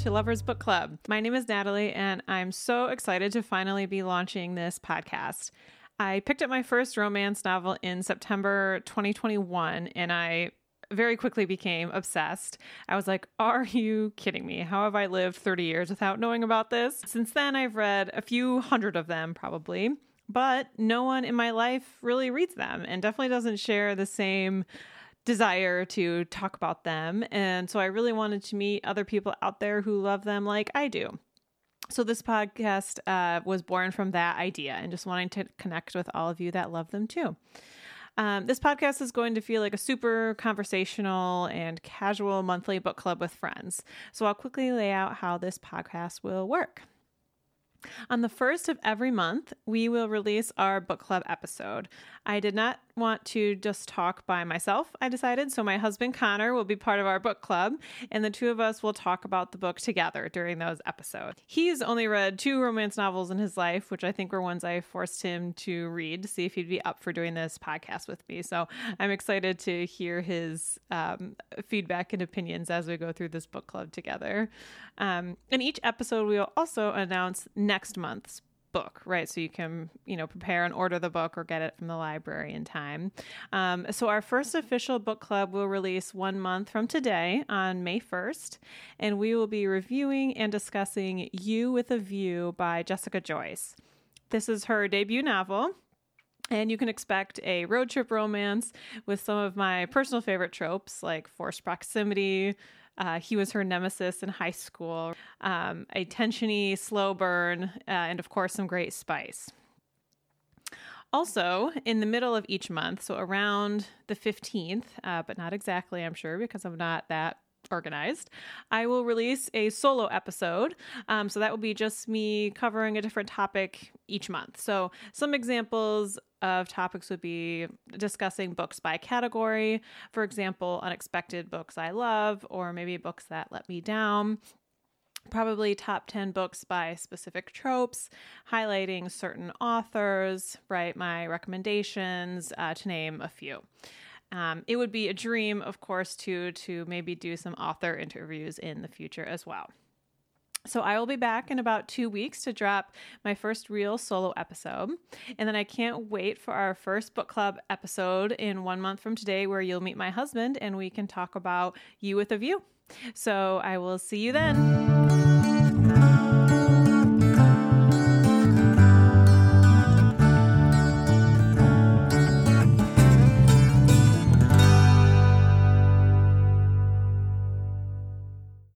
to Lovers Book Club. My name is Natalie, and I'm so excited to finally be launching this podcast. I picked up my first romance novel in September 2021, and I very quickly became obsessed. I was like, are you kidding me? How have I lived 30 years without knowing about this? Since then, I've read a few hundred of them, probably, but no one in my life really reads them and definitely doesn't share the same desire to talk about them. And so I really wanted to meet other people out there who love them like I do. So this podcast was born from that idea and just wanting to connect with all of you that love them too. This podcast is going to feel like a super conversational and casual monthly book club with friends. So I'll quickly lay out how this podcast will work. On the first of every month, we will release our book club episode. I did not want to just talk by myself, I decided, so my husband Connor will be part of our book club, and the two of us will talk about the book together during those episodes. He's only read 2 romance novels in his life, which I think were ones I forced him to read to see if he'd be up for doing this podcast with me. So I'm excited to hear his feedback and opinions as we go through this book club together. In each episode, we will also announce next month's book, right? So you can, prepare and order the book or get it from the library in time. So our first official book club will release 1 month from today on May 1st, and we will be reviewing and discussing You with a View by Jessica Joyce. This is her debut novel, and you can expect a road trip romance with some of my personal favorite tropes like forced proximity. He was her nemesis in high school, a tensiony slow burn, and of course some great spice. Also, in the middle of each month, so around the 15th, but not exactly, I'm sure, because I'm not that organized, I will release a solo episode. So that will be just me covering a different topic each month. So some examples of topics would be discussing books by category. For example, unexpected books I love, or maybe books that let me down. Probably top 10 books by specific tropes, highlighting certain authors, right? My recommendations, to name a few. It would be a dream, of course, to maybe do some author interviews in the future as well. So I will be back in about 2 weeks to drop my first real solo episode. And then I can't wait for our first book club episode in 1 month from today, where you'll meet my husband and we can talk about You with a View. So I will see you then.